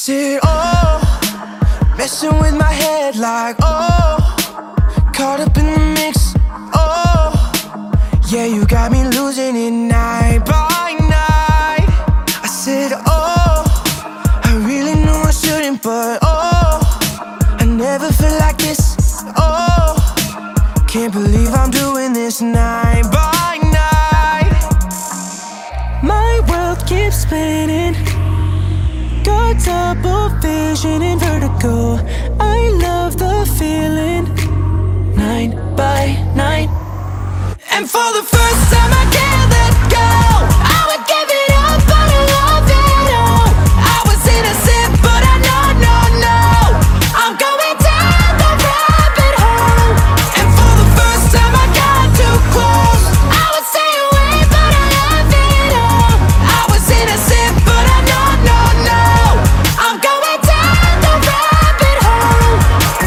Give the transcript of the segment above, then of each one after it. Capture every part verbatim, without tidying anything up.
said, oh, messing with my head like, oh, caught up in the mix, oh, yeah, you got me losing it night by night. I said, oh, I really knew I shouldn't, but oh, I never felt like this, oh, can't believe I'm doing this night by night. My world keeps spinning, got double vision and vertigo. I love the feeling, night by night. And for the first time I can't let go. I would give it up, but I love it all. I was innocent, but I know, no, no, I'm going down the rabbit hole. And for the first time I got too close. I would stay away, but I love it all. I was innocent, but I know, no, no, I'm going down the rabbit hole.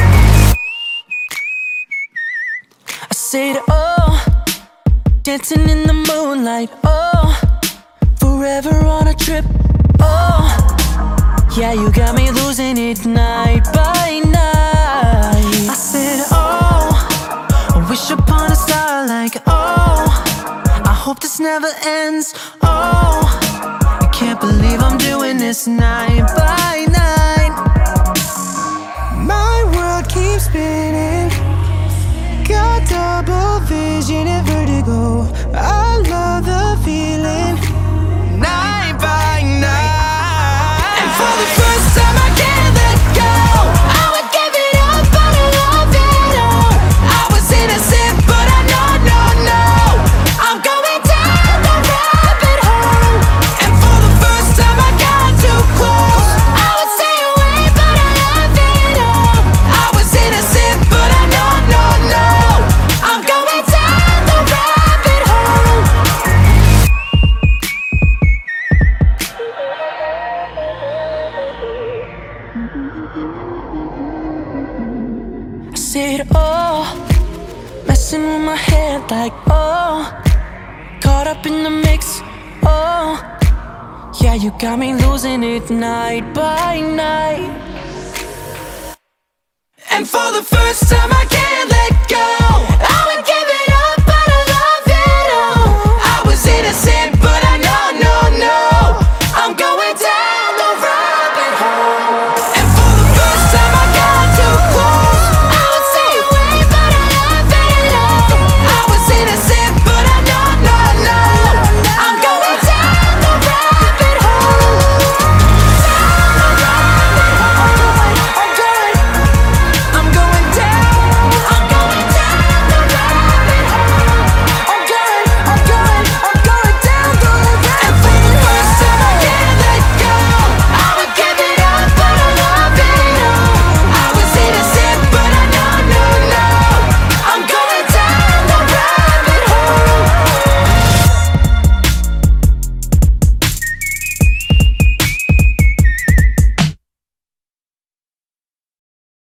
I said, oh, dancing in the moonlight, oh, forever on a trip, oh, yeah, you got me losing it night by night. I said, oh, I wish upon a star like, oh, I hope this never ends, oh, I can't believe I'm doing this night by night. My world keeps spinning, got double vision and vertigo. I love the feeling, night by night. And for the first time I can't let go. I would give it up, but I love it all. I was innocent, but I know, no, no, I'm going down the rabbit hole. And for the first time I got too close. I would stay away, but I love it all. I was innocent, but I know, no, no, I'm going down the rabbit hole. I said, oh, messing with my head like, oh, caught up in the mix, oh, yeah, you got me losing it night by night. And for the first time I can't let go.